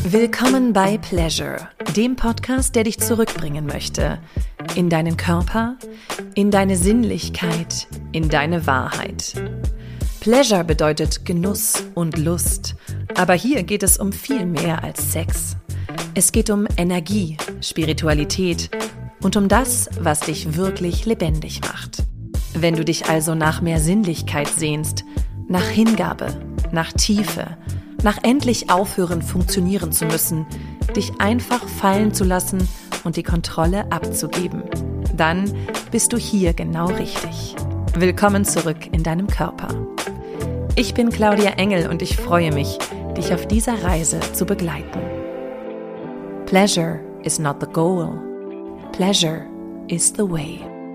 Willkommen bei Pleasure, dem Podcast, der dich zurückbringen möchte. In deinen Körper, in deine Sinnlichkeit, in deine Wahrheit. Pleasure bedeutet Genuss und Lust, aber hier geht es um viel mehr als Sex. Es geht um Energie, Spiritualität und um das, was dich wirklich lebendig macht. Wenn du dich also nach mehr Sinnlichkeit sehnst, nach Hingabe, nach Tiefe, nach endlich aufhören, funktionieren zu müssen, dich einfach fallen zu lassen und die Kontrolle abzugeben, dann bist du hier genau richtig. Willkommen zurück in deinem Körper. Ich bin Claudia Engel und ich freue mich, dich auf dieser Reise zu begleiten. Pleasure is not the goal. Pleasure is the way.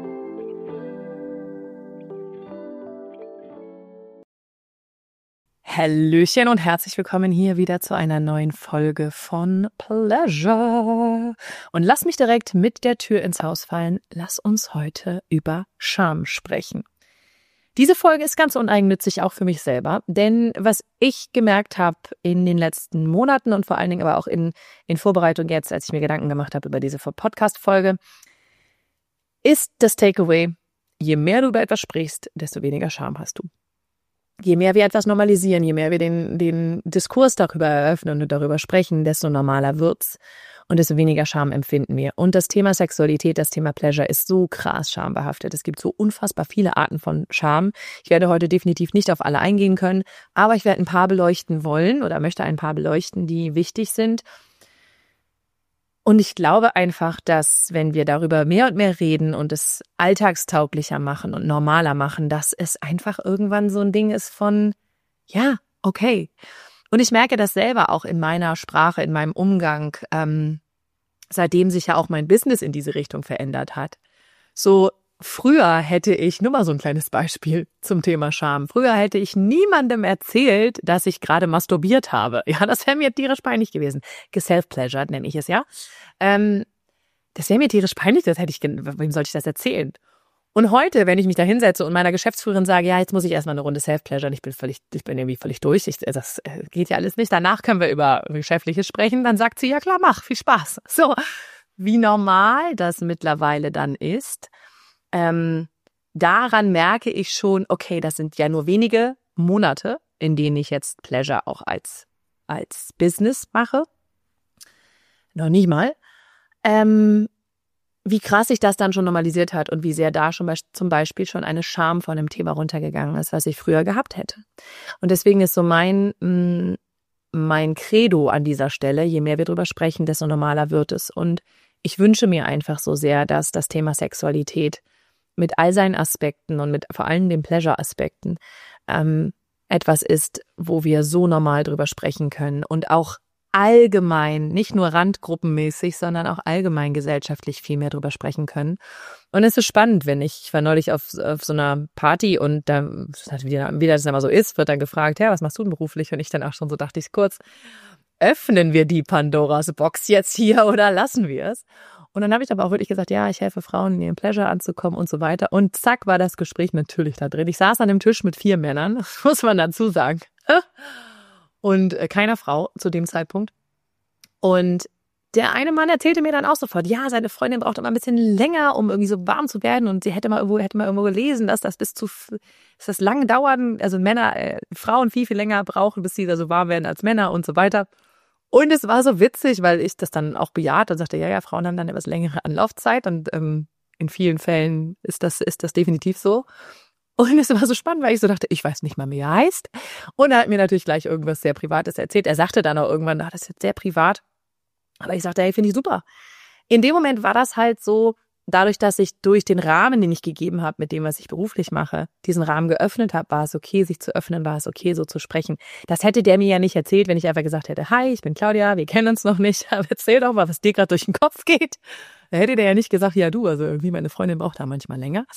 Hallöchen und herzlich willkommen hier wieder zu einer neuen Folge von Pleasure. Und lass mich direkt mit der Tür ins Haus fallen. Lass uns heute über Scham sprechen. Diese Folge ist ganz uneigennützig auch für mich selber, denn was ich gemerkt habe in den letzten Monaten und vor allen Dingen aber auch in Vorbereitung jetzt, als ich mir Gedanken gemacht habe über diese Podcast-Folge, ist das Takeaway: Je mehr du über etwas sprichst, desto weniger Scham hast du. Je mehr wir etwas normalisieren, je mehr wir den Diskurs darüber eröffnen und darüber sprechen, desto normaler wird's und desto weniger Scham empfinden wir. Und das Thema Sexualität, das Thema Pleasure ist so krass schambehaftet. Es gibt so unfassbar viele Arten von Scham. Ich werde heute definitiv nicht auf alle eingehen können, aber ich werde ein paar beleuchten wollen oder möchte ein paar beleuchten, die wichtig sind. Und ich glaube einfach, dass wenn wir darüber mehr und mehr reden und es alltagstauglicher machen und normaler machen, dass es einfach irgendwann so ein Ding ist von, ja, okay. Und ich merke das selber auch in meiner Sprache, in meinem Umgang, seitdem sich ja auch mein Business in diese Richtung verändert hat. So früher hätte ich, nur mal so ein kleines Beispiel zum Thema Scham, früher hätte ich niemandem erzählt, dass ich gerade masturbiert habe. Ja, das wäre mir tierisch peinlich gewesen. Self-pleasured nenne ich es, ja. Das wäre mir tierisch peinlich, wem sollte ich das erzählen? Und heute, wenn ich mich da hinsetze und meiner Geschäftsführerin sage, ja, jetzt muss ich erstmal eine Runde Self-pleasuren, ich bin irgendwie völlig durch, das geht ja alles nicht, danach können wir über Geschäftliches sprechen, dann sagt sie, ja klar, mach, viel Spaß. So, wie normal das mittlerweile dann ist, daran merke ich schon, okay, das sind ja nur wenige Monate, in denen ich jetzt Pleasure auch als Business mache. Noch nicht mal. Wie krass sich das dann schon normalisiert hat und wie sehr da schon zum Beispiel schon eine Scham von dem Thema runtergegangen ist, was ich früher gehabt hätte. Und deswegen ist so mein Credo an dieser Stelle, je mehr wir drüber sprechen, desto normaler wird es. Und ich wünsche mir einfach so sehr, dass das Thema Sexualität mit all seinen Aspekten und mit vor allem den Pleasure-Aspekten etwas ist, wo wir so normal drüber sprechen können und auch allgemein, nicht nur randgruppenmäßig, sondern auch allgemein gesellschaftlich viel mehr drüber sprechen können. Und es ist spannend, ich war neulich auf so einer Party und da, wie das immer so ist, wird dann gefragt, ja, was machst du denn beruflich? Und ich dann auch schon so dachte ich kurz, öffnen wir die Pandoras Box jetzt hier oder lassen wir es? Und dann habe ich aber auch wirklich gesagt, ja, ich helfe Frauen, in ihren Pleasure anzukommen und so weiter. Und zack, war das Gespräch natürlich da drin. Ich saß an dem Tisch mit 4 Männern, das muss man dazu sagen. Und keiner Frau zu dem Zeitpunkt. Und der eine Mann erzählte mir dann auch sofort, ja, seine Freundin braucht immer ein bisschen länger, um irgendwie so warm zu werden. Und sie hätte mal irgendwo gelesen, dass das lange dauern, also Frauen viel, viel länger brauchen, bis sie da so warm werden als Männer und so weiter. Und es war so witzig, weil ich das dann auch bejaht und sagte, ja, Frauen haben dann etwas längere Anlaufzeit und in vielen Fällen ist das definitiv so. Und es war so spannend, weil ich so dachte, ich weiß nicht mal, wie er heißt. Und er hat mir natürlich gleich irgendwas sehr Privates erzählt. Er sagte dann auch irgendwann, das ist jetzt sehr privat. Aber ich sagte, hey, finde ich super. In dem Moment war das halt so, dadurch, dass ich durch den Rahmen, den ich gegeben habe, mit dem, was ich beruflich mache, diesen Rahmen geöffnet habe, war es okay, sich zu öffnen, war es okay, so zu sprechen. Das hätte der mir ja nicht erzählt, wenn ich einfach gesagt hätte, hi, ich bin Claudia, wir kennen uns noch nicht, aber erzähl doch mal, was dir gerade durch den Kopf geht. Da hätte der ja nicht gesagt, ja du, also irgendwie meine Freundin braucht da manchmal länger.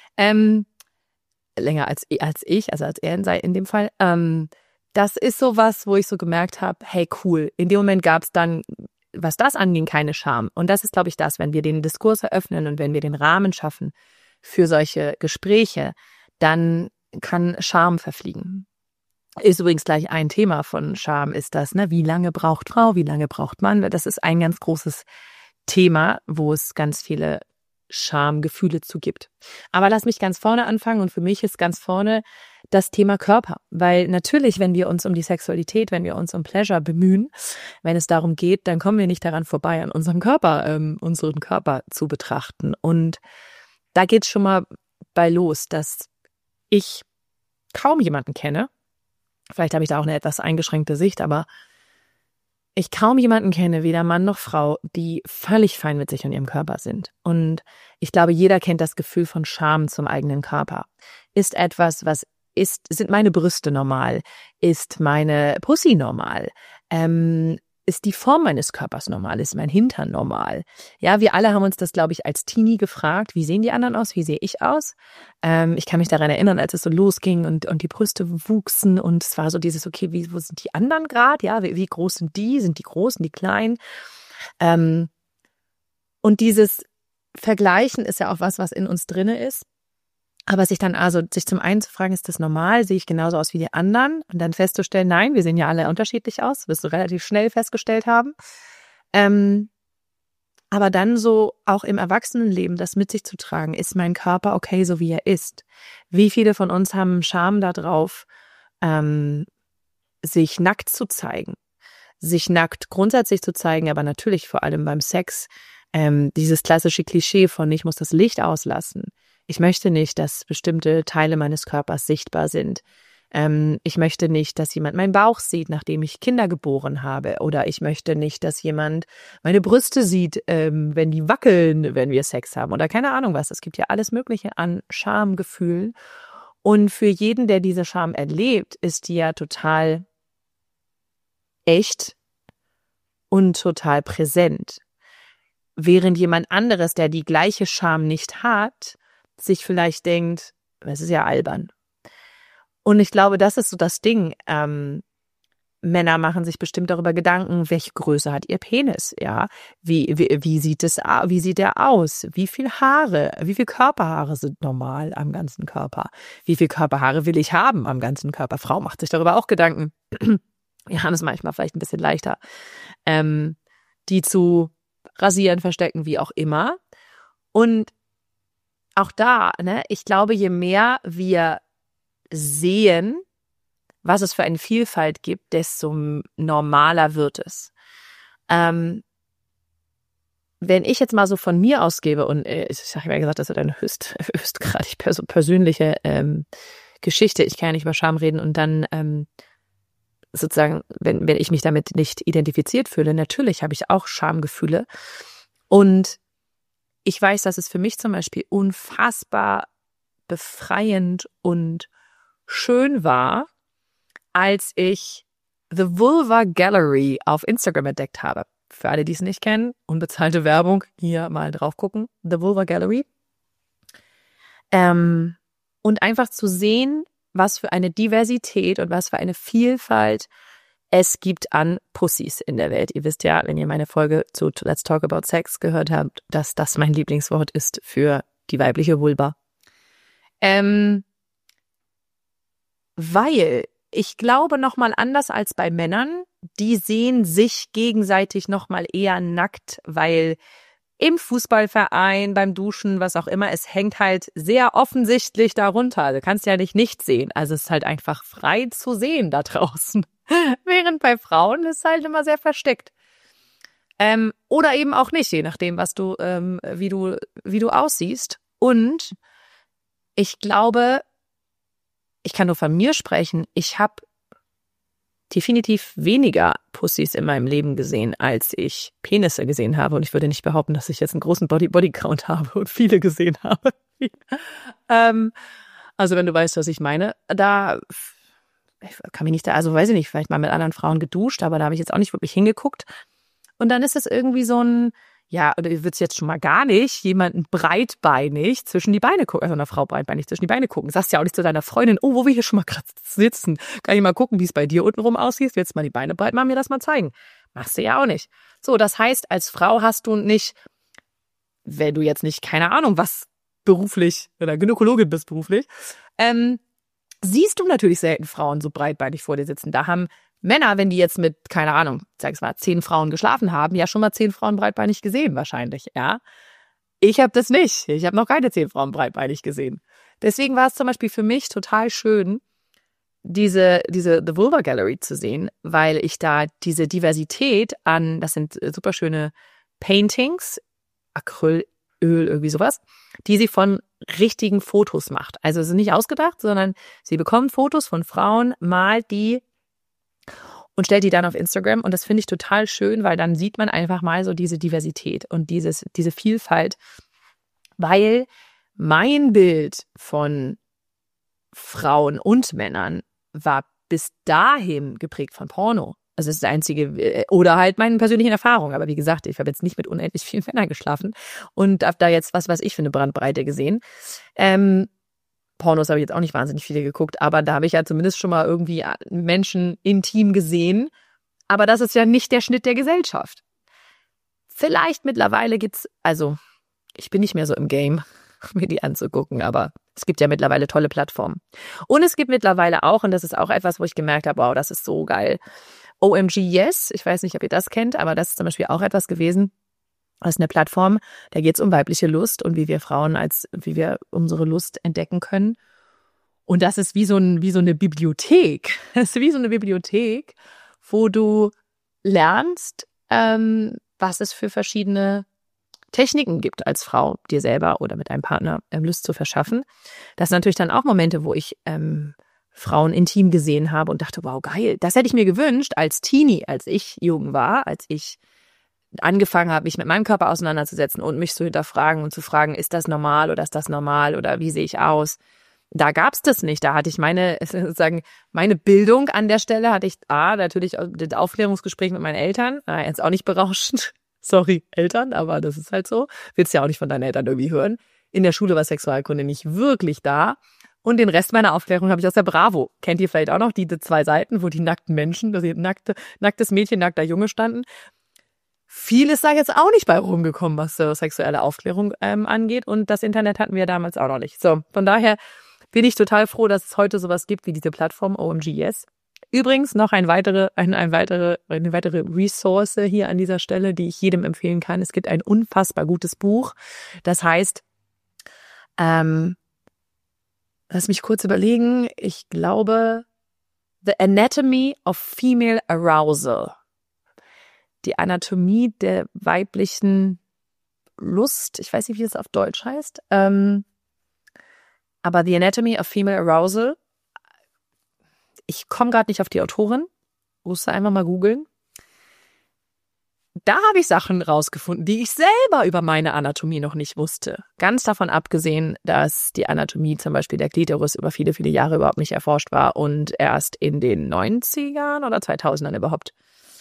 Länger als ich, also als er in dem Fall. Das ist sowas, wo ich so gemerkt habe, hey cool, in dem Moment gab es dann, was das anging, keine Scham. Und das ist, glaube ich, das, wenn wir den Diskurs eröffnen und wenn wir den Rahmen schaffen für solche Gespräche, dann kann Scham verfliegen. Ist übrigens gleich ein Thema von Scham, ist das, ne? Wie lange braucht Frau, wie lange braucht Mann? Das ist ein ganz großes Thema, wo es ganz viele Schamgefühle zu gibt. Aber lass mich ganz vorne anfangen und für mich ist ganz vorne das Thema Körper. Weil natürlich, wenn wir uns um die Sexualität, wenn wir uns um Pleasure bemühen, wenn es darum geht, dann kommen wir nicht daran vorbei, an unseren Körper zu betrachten. Und da geht's schon mal bei los, dass ich kaum jemanden kenne, vielleicht habe ich da auch eine etwas eingeschränkte Sicht, aber ich kaum jemanden kenne, weder Mann noch Frau, die völlig fein mit sich und ihrem Körper sind. Und ich glaube, jeder kennt das Gefühl von Scham zum eigenen Körper. Sind meine Brüste normal? Ist meine Pussy normal? Ist die Form meines Körpers normal? Ist mein Hintern normal? Ja, wir alle haben uns das, glaube ich, als Teenie gefragt. Wie sehen die anderen aus? Wie sehe ich aus? Ich kann mich daran erinnern, als es so losging und die Brüste wuchsen und es war so dieses, okay, wo sind die anderen gerade? Ja, wie groß sind die? Sind die groß, sind die klein? Und dieses Vergleichen ist ja auch was in uns drinne ist. Aber sich zum einen zu fragen, ist das normal? Sehe ich genauso aus wie die anderen? Und dann festzustellen, nein, wir sehen ja alle unterschiedlich aus. Wirst du relativ schnell festgestellt haben. Aber dann so auch im Erwachsenenleben das mit sich zu tragen, ist mein Körper okay, so wie er ist? Wie viele von uns haben Scham darauf, sich nackt zu zeigen? Sich nackt grundsätzlich zu zeigen, aber natürlich vor allem beim Sex, dieses klassische Klischee von ich muss das Licht auslassen. Ich möchte nicht, dass bestimmte Teile meines Körpers sichtbar sind. Ich möchte nicht, dass jemand meinen Bauch sieht, nachdem ich Kinder geboren habe. Oder ich möchte nicht, dass jemand meine Brüste sieht, wenn die wackeln, wenn wir Sex haben. Oder keine Ahnung was. Es gibt ja alles Mögliche an Schamgefühlen. Und für jeden, der diese Scham erlebt, ist die ja total echt und total präsent. Während jemand anderes, der die gleiche Scham nicht hat, sich vielleicht denkt, es ist ja albern. Und ich glaube, das ist so das Ding. Männer machen sich bestimmt darüber Gedanken, welche Größe hat ihr Penis, ja? Wie sieht der aus? Wie viel Körperhaare sind normal am ganzen Körper? Wie viel Körperhaare will ich haben am ganzen Körper? Frau macht sich darüber auch Gedanken. Wir haben es manchmal vielleicht ein bisschen leichter, die zu rasieren, verstecken, wie auch immer. Und auch da, ne, ich glaube, je mehr wir sehen, was es für eine Vielfalt gibt, desto normaler wird es. Wenn ich jetzt mal so von mir ausgebe, und ich habe ja gesagt, das ist eine höchstgradig persönliche Geschichte, ich kann ja nicht über Scham reden und dann sozusagen, wenn ich mich damit nicht identifiziert fühle, natürlich habe ich auch Schamgefühle und ich weiß, dass es für mich zum Beispiel unfassbar befreiend und schön war, als ich The Vulva Gallery auf Instagram entdeckt habe. Für alle, die es nicht kennen, unbezahlte Werbung, hier mal drauf gucken. The Vulva Gallery. Und einfach zu sehen, was für eine Diversität und was für eine Vielfalt es gibt an Pussys in der Welt. Ihr wisst ja, wenn ihr meine Folge zu Let's Talk About Sex gehört habt, dass das mein Lieblingswort ist für die weibliche Vulva. Weil ich glaube nochmal anders als bei Männern, die sehen sich gegenseitig nochmal eher nackt, weil im Fußballverein, beim Duschen, was auch immer, es hängt halt sehr offensichtlich darunter. Du kannst ja nicht sehen. Also es ist halt einfach frei zu sehen da draußen. Während bei Frauen ist halt immer sehr versteckt. Oder eben auch nicht, je nachdem, wie du aussiehst. Und ich glaube, ich kann nur von mir sprechen, ich habe definitiv weniger Pussys in meinem Leben gesehen, als ich Penisse gesehen habe. Und ich würde nicht behaupten, dass ich jetzt einen großen Bodycount habe und viele gesehen habe. Also wenn du weißt, was ich meine, weiß ich nicht, vielleicht mal mit anderen Frauen geduscht, aber da habe ich jetzt auch nicht wirklich hingeguckt. Und dann ist es irgendwie so ein, ja, oder du würdest jetzt schon mal gar nicht jemanden breitbeinig zwischen die Beine gucken, also einer Frau breitbeinig zwischen die Beine gucken. Sagst ja auch nicht zu deiner Freundin, oh, wo wir hier schon mal gerade sitzen, kann ich mal gucken, wie es bei dir untenrum aussieht, willst du mal die Beine breit machen, mir das mal zeigen. Machst du ja auch nicht. So, das heißt, als Frau hast du nicht, wenn du jetzt nicht, keine Ahnung, was beruflich oder Gynäkologin bist beruflich, siehst du natürlich selten Frauen so breitbeinig vor dir sitzen. Da haben Männer, wenn die jetzt mit, keine Ahnung, sag ich mal, 10 Frauen geschlafen haben, ja schon mal 10 Frauen breitbeinig gesehen wahrscheinlich, ja. Ich habe das nicht. Ich habe noch keine 10 Frauen breitbeinig gesehen. Deswegen war es zum Beispiel für mich total schön, diese The Vulva Gallery zu sehen, weil ich da diese Diversität an, das sind super schöne Paintings, Acrylöl, irgendwie sowas, die sie von richtigen Fotos macht. Also es ist nicht ausgedacht, sondern sie bekommt Fotos von Frauen, malt die und stellt die dann auf Instagram. Und das finde ich total schön, weil dann sieht man einfach mal so diese Diversität und diese Vielfalt, weil mein Bild von Frauen und Männern war bis dahin geprägt von Porno. Also das ist das Einzige, oder halt meine persönlichen Erfahrungen. Aber wie gesagt, ich habe jetzt nicht mit unendlich vielen Männern geschlafen und habe da jetzt was weiß ich für eine Bandbreite gesehen. Pornos habe ich jetzt auch nicht wahnsinnig viele geguckt, aber da habe ich ja zumindest schon mal irgendwie Menschen intim gesehen. Aber das ist ja nicht der Schnitt der Gesellschaft. Vielleicht mittlerweile gibt's, also ich bin nicht mehr so im Game, mir die anzugucken, aber es gibt ja mittlerweile tolle Plattformen. Und es gibt mittlerweile auch, und das ist auch etwas, wo ich gemerkt habe, wow, das ist so geil, OMG Yes, ich weiß nicht, ob ihr das kennt, aber das ist zum Beispiel auch etwas gewesen, das ist eine Plattform, da geht es um weibliche Lust und wie wir Frauen wie wir unsere Lust entdecken können. Und das ist wie so eine Bibliothek. Das ist wie so eine Bibliothek, wo du lernst, was es für verschiedene Techniken gibt als Frau, dir selber oder mit einem Partner Lust zu verschaffen. Das sind natürlich dann auch Momente, wo ich Frauen intim gesehen habe und dachte, wow, geil. Das hätte ich mir gewünscht als Teenie, als ich jung war, als ich angefangen habe, mich mit meinem Körper auseinanderzusetzen und mich zu hinterfragen und zu fragen, ist das normal oder wie sehe ich aus? Da gab's das nicht. Da hatte ich meine Bildung an der Stelle, hatte ich natürlich das Aufklärungsgespräch mit meinen Eltern, jetzt auch nicht berauschend. Sorry, Eltern, aber das ist halt so. Willst ja auch nicht von deinen Eltern irgendwie hören. In der Schule war Sexualkunde nicht wirklich da. Und den Rest meiner Aufklärung habe ich aus der Bravo. Kennt ihr vielleicht auch noch die 2 Seiten, wo die nackten Menschen, das nacktes Mädchen, nackter Junge standen? Viel ist da jetzt auch nicht bei rumgekommen, was so sexuelle Aufklärung angeht. Und das Internet hatten wir damals auch noch nicht. So, von daher bin ich total froh, dass es heute sowas gibt wie diese Plattform OMG Yes. Übrigens noch eine weitere Ressource hier an dieser Stelle, die ich jedem empfehlen kann. Es gibt ein unfassbar gutes Buch. Das heißt, lass mich kurz überlegen. Ich glaube, The Anatomy of Female Arousal. Die Anatomie der weiblichen Lust. Ich weiß nicht, wie es auf Deutsch heißt. Aber The Anatomy of Female Arousal. Ich komme gerade nicht auf die Autorin. Musste einfach mal googeln. Da habe ich Sachen rausgefunden, die ich selber über meine Anatomie noch nicht wusste. Ganz davon abgesehen, dass die Anatomie zum Beispiel der Klitoris über viele, viele Jahre überhaupt nicht erforscht war und erst in den 90ern oder 2000ern überhaupt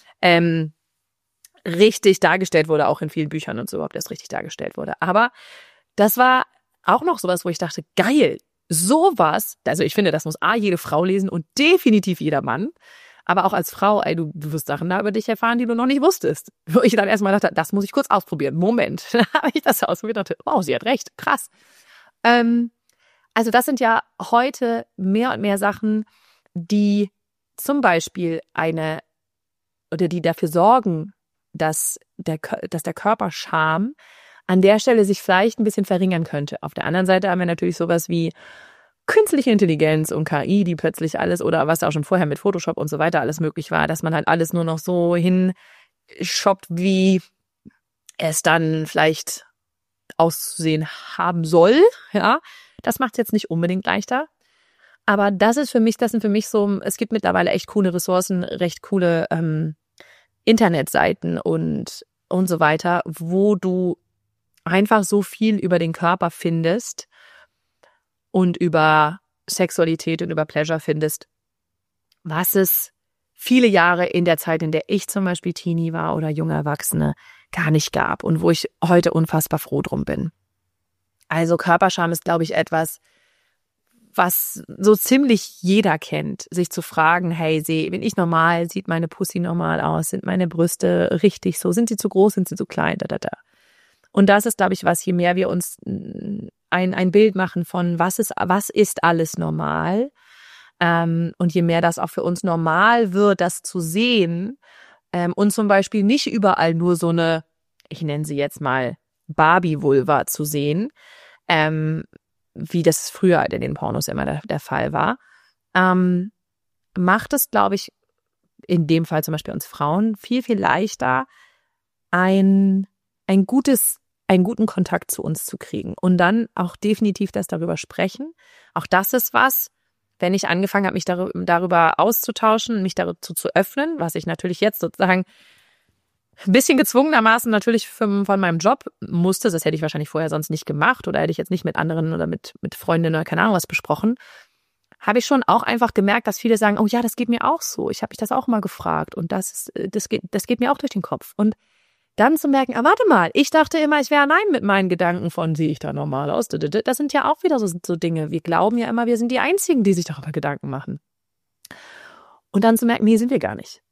richtig dargestellt wurde, auch in vielen Büchern und so überhaupt erst richtig dargestellt wurde. Aber das war auch noch sowas, wo ich dachte, geil, sowas, also ich finde, das muss jede Frau lesen und definitiv jeder Mann, aber auch als Frau, du wirst Sachen da über dich erfahren, die du noch nicht wusstest. Wo ich dann erstmal dachte, das muss ich kurz ausprobieren. Moment, dann habe ich das ausprobiert und dachte, wow, sie hat recht, krass. Also das sind ja heute mehr und mehr Sachen, die zum Beispiel die dafür sorgen, dass der Körperscham an der Stelle sich vielleicht ein bisschen verringern könnte. Auf der anderen Seite haben wir natürlich sowas wie künstliche Intelligenz und KI, die plötzlich alles, oder was auch schon vorher mit Photoshop und so weiter alles möglich war, dass man halt alles nur noch so hinshoppt, wie es dann vielleicht auszusehen haben soll. Ja, das macht es jetzt nicht unbedingt leichter. Aber das sind für mich so, es gibt mittlerweile echt coole Ressourcen, recht coole Internetseiten und so weiter, wo du einfach so viel über den Körper findest und über Sexualität und über Pleasure findest, was es viele Jahre in der Zeit, in der ich zum Beispiel Teenie war oder junge Erwachsene, gar nicht gab und wo ich heute unfassbar froh drum bin. Also Körperscham ist, glaube ich, etwas, was so ziemlich jeder kennt, sich zu fragen, hey, bin ich normal, sieht meine Pussy normal aus, sind meine Brüste richtig so, sind sie zu groß, sind sie zu klein, Und das ist, glaube ich, was, je mehr wir uns ein Bild machen von, was ist alles normal, Und je mehr das auch für uns normal wird, das zu sehen, und zum Beispiel nicht überall nur so eine, ich nenne sie jetzt mal Barbie-Vulva zu sehen, wie das früher in den Pornos immer der Fall war, macht es, glaube ich, in dem Fall zum Beispiel uns Frauen viel, viel leichter, einen guten Kontakt zu uns zu kriegen und dann auch definitiv das darüber sprechen. Auch das ist was, wenn ich angefangen habe, mich darüber auszutauschen, mich dazu zu öffnen, was ich natürlich jetzt sozusagen ein bisschen gezwungenermaßen natürlich von meinem Job musste, das hätte ich wahrscheinlich vorher sonst nicht gemacht oder hätte ich jetzt nicht mit anderen oder mit Freundinnen oder keine Ahnung was besprochen, habe ich schon auch einfach gemerkt, dass viele sagen, oh ja, das geht mir auch so, ich habe mich das auch mal gefragt und das geht mir auch durch den Kopf. Und dann zu merken, warte mal, ich dachte immer, ich wäre allein mit meinen Gedanken von, sehe ich da normal aus? Das sind ja auch wieder so Dinge. Wir glauben ja immer, wir sind die Einzigen, die sich darüber Gedanken machen. Und dann zu merken, nee, sind wir gar nicht.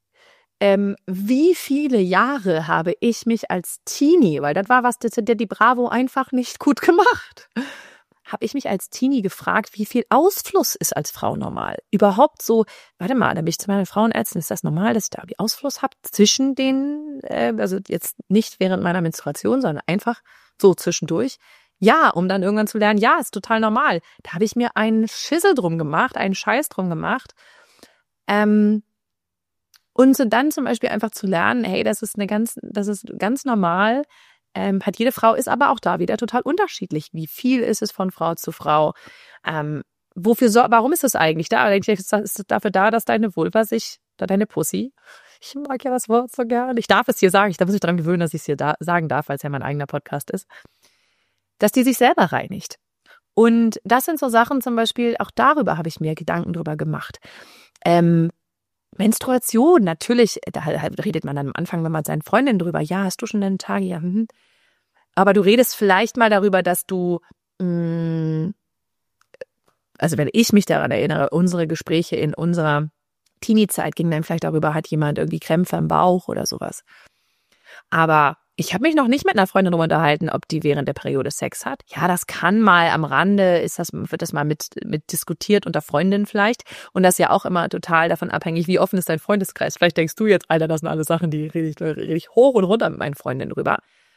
Wie viele Jahre habe ich mich als Teenie, weil das war was, das hat die Bravo einfach nicht gut gemacht, habe ich mich als Teenie gefragt, wie viel Ausfluss ist als Frau normal? Überhaupt so, warte mal, da bin ich zu meiner Frauenärztin, ist das normal, dass ich da irgendwie Ausfluss habe zwischen den, also jetzt nicht während meiner Menstruation, sondern einfach so zwischendurch. Ja, um dann irgendwann zu lernen, ja, ist total normal. Da habe ich mir einen Schissel drum gemacht, einen Scheiß drum gemacht. Und so dann zum Beispiel einfach zu lernen, hey, das ist ganz normal. Hat jede Frau, ist aber auch da wieder total unterschiedlich. Wie viel ist es von Frau zu Frau? Warum ist es eigentlich da? Eigentlich ist es dafür da, dass deine Vulva deine Pussy, ich mag ja das Wort so gerne, ich darf es hier sagen, ich muss mich daran gewöhnen, dass ich es hier sagen darf, weil es ja mein eigener Podcast ist, dass die sich selber reinigt. Und das sind so Sachen zum Beispiel, auch darüber habe ich mir Gedanken drüber gemacht. Menstruation, natürlich, da redet man dann am Anfang, wenn man mit seinen Freundinnen drüber, ja, hast du schon deine Tage, ja, aber du redest vielleicht mal darüber, dass du, also wenn ich mich daran erinnere, unsere Gespräche in unserer Teenie-Zeit gingen dann vielleicht darüber, hat jemand irgendwie Krämpfe im Bauch oder sowas. Aber ich habe mich noch nicht mit einer Freundin darüber unterhalten, ob die während der Periode Sex hat. Ja, das kann mal am Rande, wird das mal mit diskutiert unter Freundinnen vielleicht. Und das ist ja auch immer total davon abhängig, wie offen ist dein Freundeskreis. Vielleicht denkst du jetzt, Alter, das sind alles Sachen, die rede ich hoch und runter mit meinen Freundinnen drüber.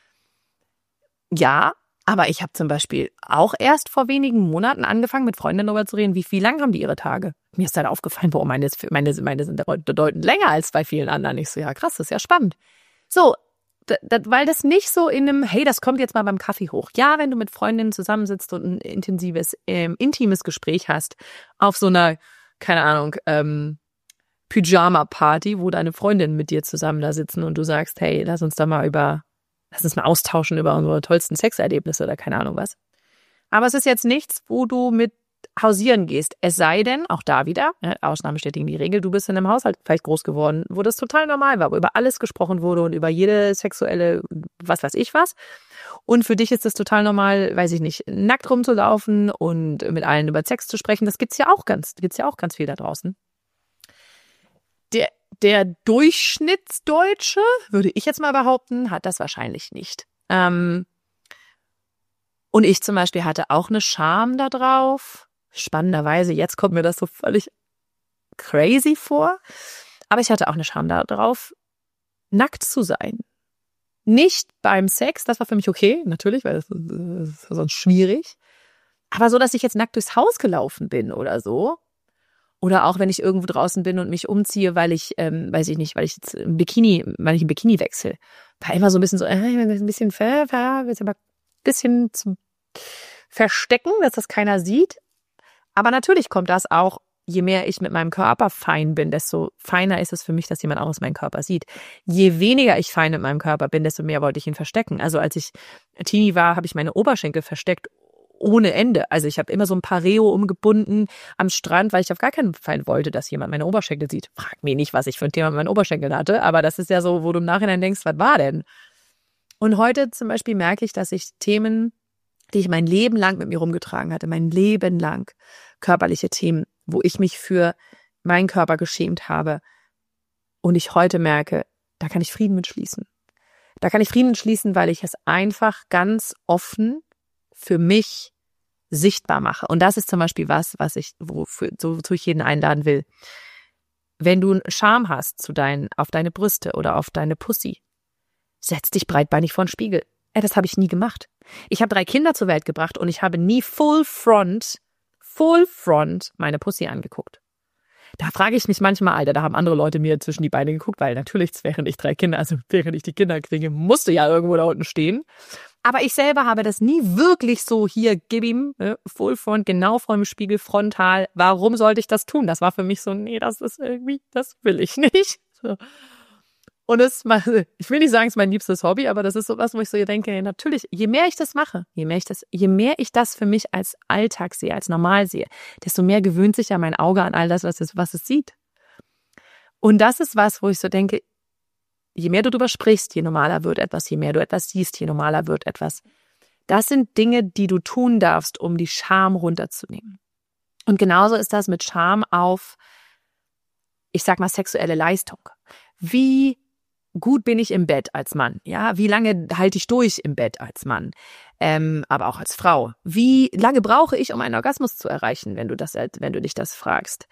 Ja, aber ich habe zum Beispiel auch erst vor wenigen Monaten angefangen, mit Freundinnen darüber zu reden, wie lang haben die ihre Tage. Mir ist dann aufgefallen, boah, meine sind bedeutend länger als bei vielen anderen. Ich so, ja krass, das ist ja spannend. So, weil das nicht so in einem, hey, das kommt jetzt mal beim Kaffee hoch. Ja, wenn du mit Freundinnen zusammensitzt und ein intensives, intimes Gespräch hast, auf so einer, keine Ahnung, Pyjama-Party, wo deine Freundinnen mit dir zusammen da sitzen und du sagst, hey, lass uns mal austauschen über unsere tollsten Sexerlebnisse oder keine Ahnung was. Aber es ist jetzt nichts, wo du mit hausieren gehst. Es sei denn, auch da wieder, Ausnahmen bestätigen die Regel, du bist in einem Haushalt vielleicht groß geworden, wo das total normal war, wo über alles gesprochen wurde und über jede sexuelle, was weiß ich was. Und für dich ist es total normal, weiß ich nicht, nackt rumzulaufen und mit allen über Sex zu sprechen. Das gibt's ja auch ganz viel da draußen. Der Durchschnittsdeutsche, würde ich jetzt mal behaupten, hat das wahrscheinlich nicht. Und ich zum Beispiel hatte auch eine Scham da drauf. Spannenderweise, jetzt kommt mir das so völlig crazy vor. Aber ich hatte auch eine Scham da drauf, nackt zu sein. Nicht beim Sex, das war für mich okay, natürlich, weil das ist sonst schwierig. Aber so, dass ich jetzt nackt durchs Haus gelaufen bin oder so. Oder auch, wenn ich irgendwo draußen bin und mich umziehe, weil ich ein Bikini wechsle. War immer so ein bisschen so, ein bisschen zum Verstecken, dass das keiner sieht. Aber natürlich kommt das auch, je mehr ich mit meinem Körper fein bin, desto feiner ist es für mich, dass jemand anderes meinen Körper sieht. Je weniger ich fein mit meinem Körper bin, desto mehr wollte ich ihn verstecken. Also als ich Teenie war, habe ich meine Oberschenkel versteckt ohne Ende. Also ich habe immer so ein Pareo umgebunden am Strand, weil ich auf gar keinen Fall wollte, dass jemand meine Oberschenkel sieht. Frag mich nicht, was ich für ein Thema mit meinen Oberschenkeln hatte, aber das ist ja so, wo du im Nachhinein denkst, was war denn? Und heute zum Beispiel merke ich, dass ich Themen, die ich mein Leben lang mit mir rumgetragen hatte, mein Leben lang, körperliche Themen, wo ich mich für meinen Körper geschämt habe und ich heute merke, da kann ich Frieden mit schließen. Da kann ich Frieden schließen, weil ich es einfach ganz offen für mich sichtbar mache. Und das ist zum Beispiel wozu ich jeden einladen will. Wenn du Scham hast auf deine Brüste oder auf deine Pussy, setz dich breitbeinig vor den Spiegel. Das habe ich nie gemacht. Ich habe 3 Kinder zur Welt gebracht und ich habe nie full front meine Pussy angeguckt. Da frage ich mich manchmal, Alter, da haben andere Leute mir zwischen die Beine geguckt, weil natürlich, während ich die Kinder kriege, musste ja irgendwo da unten stehen. Aber ich selber habe das nie wirklich so hier, gib ihm, full front, genau vor dem Spiegel, frontal. Warum sollte ich das tun? Das war für mich so, nee, das will ich nicht. So. Und ich will nicht sagen, es ist mein liebstes Hobby, aber das ist sowas, wo ich so denke, natürlich, je mehr ich das mache, je mehr ich das für mich als Alltag sehe, als normal sehe, desto mehr gewöhnt sich ja mein Auge an all das, was es sieht. Und das ist was, wo ich so denke, je mehr du drüber sprichst, je normaler wird etwas, je mehr du etwas siehst, je normaler wird etwas. Das sind Dinge, die du tun darfst, um die Scham runterzunehmen. Und genauso ist das mit Scham auf, ich sag mal, sexuelle Leistung. Wie gut bin ich im Bett als Mann? Ja, wie lange halte ich durch im Bett als Mann? Aber auch als Frau. Wie lange brauche ich, um einen Orgasmus zu erreichen, wenn du dich das fragst?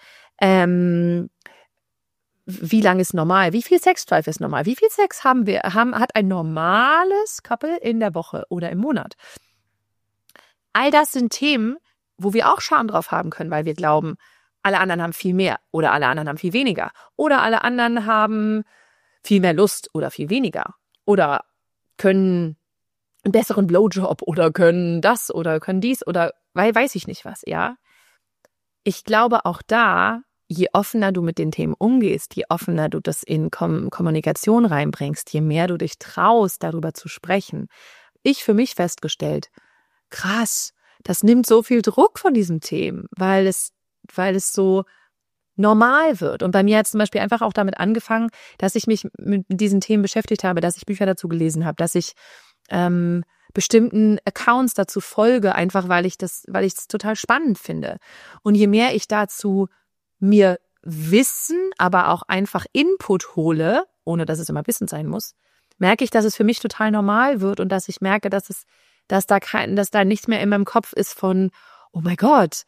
Wie lang ist normal? Wie viel Sexdrive ist normal? Wie viel Sex hat ein normales Couple in der Woche oder im Monat? All das sind Themen, wo wir auch Scham drauf haben können, weil wir glauben, alle anderen haben viel mehr oder alle anderen haben viel weniger oder alle anderen haben viel mehr Lust oder viel weniger oder können einen besseren Blowjob oder können das oder können dies oder weiß ich nicht was, ja. Ich glaube auch da, je offener du mit den Themen umgehst, je offener du das in Kommunikation reinbringst, je mehr du dich traust, darüber zu sprechen. Ich für mich festgestellt, krass, das nimmt so viel Druck von diesen Themen, weil es so normal wird. Und bei mir hat es zum Beispiel einfach auch damit angefangen, dass ich mich mit diesen Themen beschäftigt habe, dass ich Bücher dazu gelesen habe, dass ich bestimmten Accounts dazu folge, einfach weil ich es total spannend finde. Und je mehr ich dazu mir Wissen, aber auch einfach Input hole, ohne dass es immer Wissen sein muss, merke ich, dass es für mich total normal wird und dass ich merke, dass da nichts mehr in meinem Kopf ist von, oh mein Gott,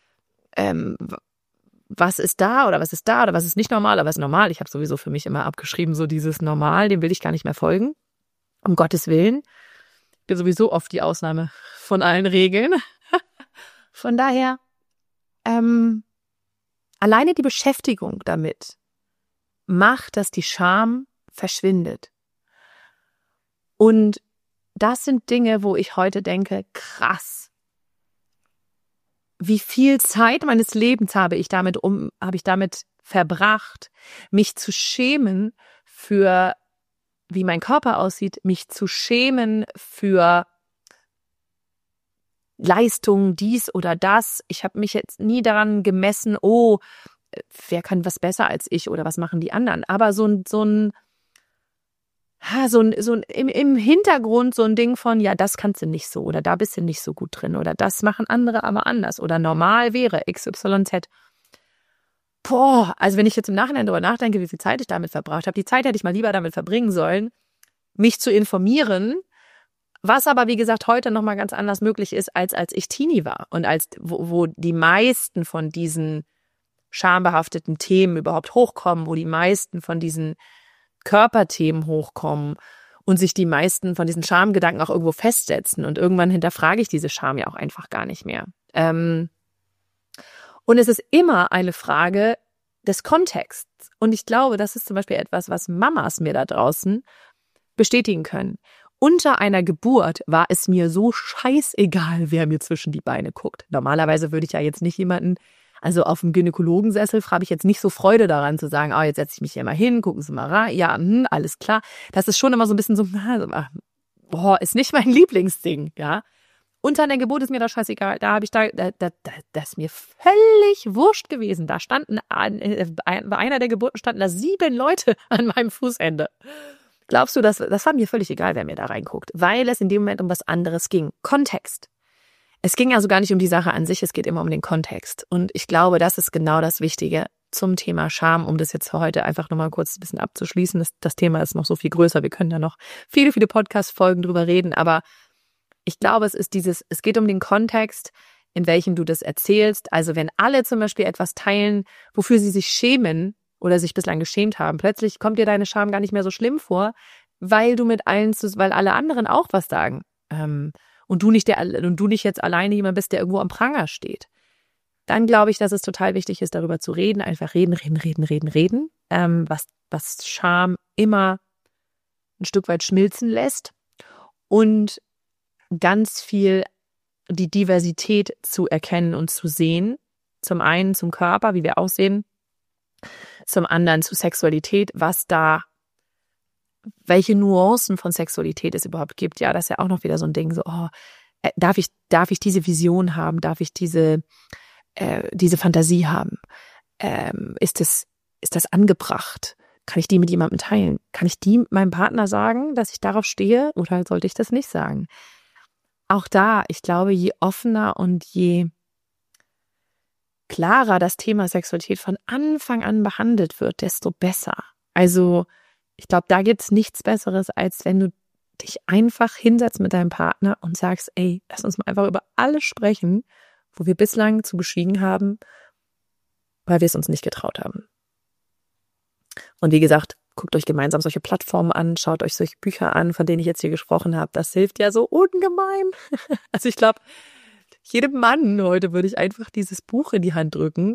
was ist da oder was ist da oder was ist nicht normal, aber was ist normal. Ich habe sowieso für mich immer abgeschrieben, so dieses Normal, dem will ich gar nicht mehr folgen. Um Gottes Willen. Ich bin sowieso oft die Ausnahme von allen Regeln. Von daher, alleine die Beschäftigung damit macht, dass die Scham verschwindet. Und das sind Dinge, wo ich heute denke, krass, wie viel Zeit meines Lebens habe ich damit verbracht, mich zu schämen für, wie mein Körper aussieht, mich zu schämen für Leistung, dies oder das. Ich habe mich jetzt nie daran gemessen, oh, wer kann was besser als ich oder was machen die anderen. Aber im Hintergrund so ein Ding von, ja, das kannst du nicht so oder da bist du nicht so gut drin oder das machen andere aber anders oder normal wäre XYZ. Boah, also wenn ich jetzt im Nachhinein darüber nachdenke, wie viel Zeit ich damit verbracht habe, die Zeit hätte ich mal lieber damit verbringen sollen, mich zu informieren, was aber, wie gesagt, heute nochmal ganz anders möglich ist, als ich Teenie war und wo die meisten von diesen schambehafteten Themen überhaupt hochkommen, wo die meisten von diesen Körperthemen hochkommen und sich die meisten von diesen Schamgedanken auch irgendwo festsetzen. Und irgendwann hinterfrage ich diese Scham ja auch einfach gar nicht mehr. Und es ist immer eine Frage des Kontexts. Und ich glaube, das ist zum Beispiel etwas, was Mamas mir da draußen bestätigen können. Unter einer Geburt war es mir so scheißegal, wer mir zwischen die Beine guckt. Normalerweise würde ich ja jetzt nicht jemanden, also auf dem Gynäkologensessel habe ich jetzt nicht so Freude daran zu sagen, jetzt setze ich mich hier mal hin, gucken Sie mal rein, ja, alles klar. Das ist schon immer so ein bisschen so, ist nicht mein Lieblingsding, ja. Unter einer Geburt ist mir das scheißegal, das ist mir völlig wurscht gewesen. Da standen, bei einer der Geburten standen da 7 Leute an meinem Fußende. Glaubst du, das war mir völlig egal, wer mir da reinguckt, weil es in dem Moment um was anderes ging. Kontext. Es ging also gar nicht um die Sache an sich, es geht immer um den Kontext. Und ich glaube, das ist genau das Wichtige zum Thema Scham, um das jetzt für heute einfach nochmal kurz ein bisschen abzuschließen. Das Thema ist noch so viel größer, wir können da noch viele, viele Podcast-Folgen drüber reden, aber ich glaube, es geht um den Kontext, in welchen du das erzählst. Also wenn alle zum Beispiel etwas teilen, wofür sie sich schämen oder sich bislang geschämt haben, plötzlich kommt dir deine Scham gar nicht mehr so schlimm vor, weil weil alle anderen auch was sagen. Und du nicht jetzt alleine jemand bist, der irgendwo am Pranger steht. Dann glaube ich, dass es total wichtig ist, darüber zu reden. Einfach reden. Was Scham immer ein Stück weit schmilzen lässt. Und ganz viel die Diversität zu erkennen und zu sehen. Zum einen zum Körper, wie wir aussehen. Zum anderen zur Sexualität, welche Nuancen von Sexualität es überhaupt gibt. Ja, das ist ja auch noch wieder so ein Ding, so, darf ich diese Vision haben? Darf ich diese Fantasie haben? Ist das angebracht? Kann ich die mit jemandem teilen? Kann ich die meinem Partner sagen, dass ich darauf stehe? Oder sollte ich das nicht sagen? Auch da, ich glaube, je offener und je klarer das Thema Sexualität von Anfang an behandelt wird, desto besser. Also ich glaube, da gibt es nichts Besseres, als wenn du dich einfach hinsetzt mit deinem Partner und sagst, ey, lass uns mal einfach über alles sprechen, wo wir bislang zu geschwiegen haben, weil wir es uns nicht getraut haben. Und wie gesagt, guckt euch gemeinsam solche Plattformen an, schaut euch solche Bücher an, von denen ich jetzt hier gesprochen habe. Das hilft ja so ungemein. Also ich glaube, jedem Mann heute würde ich einfach dieses Buch in die Hand drücken.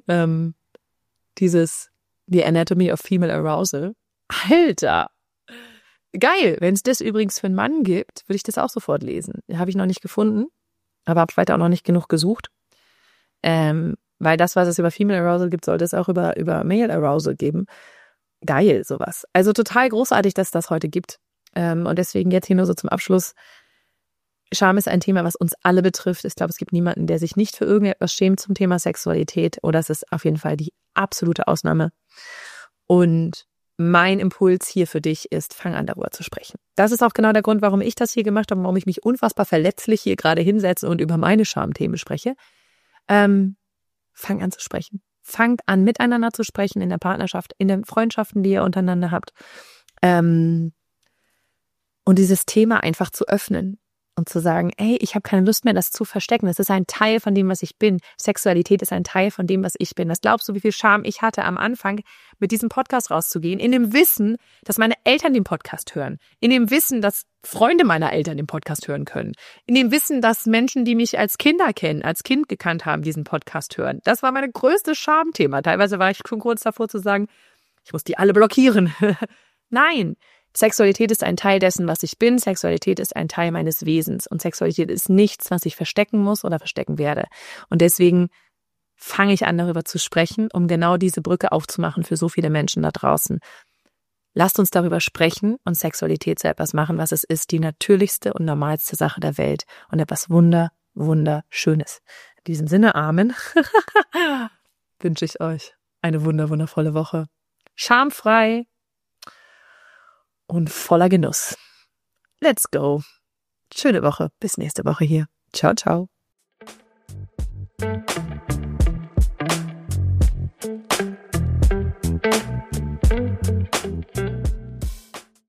The Anatomy of Female Arousal. Alter! Geil! Wenn es das übrigens für einen Mann gibt, würde ich das auch sofort lesen. Habe ich noch nicht gefunden, aber habe weiter auch noch nicht genug gesucht. Weil das, was es über Female Arousal gibt, sollte es auch über Male Arousal geben. Geil, sowas. Also total großartig, dass es das heute gibt. Und deswegen jetzt hier nur so zum Abschluss. Scham ist ein Thema, was uns alle betrifft. Ich glaube, es gibt niemanden, der sich nicht für irgendetwas schämt zum Thema Sexualität. Oder es ist auf jeden Fall die absolute Ausnahme. Und mein Impuls hier für dich ist, fang an, darüber zu sprechen. Das ist auch genau der Grund, warum ich das hier gemacht habe, warum ich mich unfassbar verletzlich hier gerade hinsetze und über meine Schamthemen spreche. Fang an zu sprechen. Fangt an, miteinander zu sprechen in der Partnerschaft, in den Freundschaften, die ihr untereinander habt. Und dieses Thema einfach zu öffnen und zu sagen, ey, ich habe keine Lust mehr, das zu verstecken. Das ist ein Teil von dem, was ich bin. Sexualität ist ein Teil von dem, was ich bin. Was glaubst du, wie viel Scham ich hatte am Anfang, mit diesem Podcast rauszugehen? In dem Wissen, dass meine Eltern den Podcast hören. In dem Wissen, dass Freunde meiner Eltern den Podcast hören können. In dem Wissen, dass Menschen, die mich als Kind gekannt haben, diesen Podcast hören. Das war meine größte Schamthema. Teilweise war ich schon kurz davor zu sagen, ich muss die alle blockieren. Nein. Sexualität ist ein Teil dessen, was ich bin. Sexualität ist ein Teil meines Wesens. Und Sexualität ist nichts, was ich verstecken muss oder verstecken werde. Und deswegen fange ich an, darüber zu sprechen, um genau diese Brücke aufzumachen für so viele Menschen da draußen. Lasst uns darüber sprechen und Sexualität zu etwas machen, was es ist, die natürlichste und normalste Sache der Welt. Und etwas Wunderschönes. In diesem Sinne, Amen. Wünsche ich euch eine wundervolle Woche. Schamfrei. Und voller Genuss. Let's go. Schöne Woche. Bis nächste Woche hier. Ciao, ciao.